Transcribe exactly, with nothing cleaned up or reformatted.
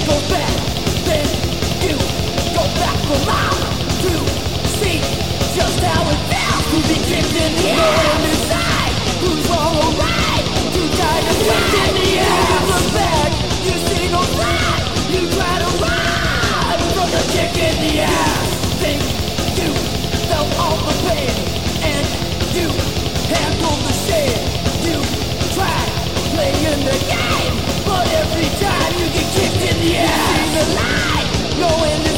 go back, then you go back for more to see just how it feels to be kicked in the ass. Inside, who's wrong or right? You try to kick in the ass. You look back, you see no sign. You try to run from the kick in the ass. Think you felt all the pain and you handled the shame. You tried playing the game, but every time you get kicked in the ass, you see the light, no end.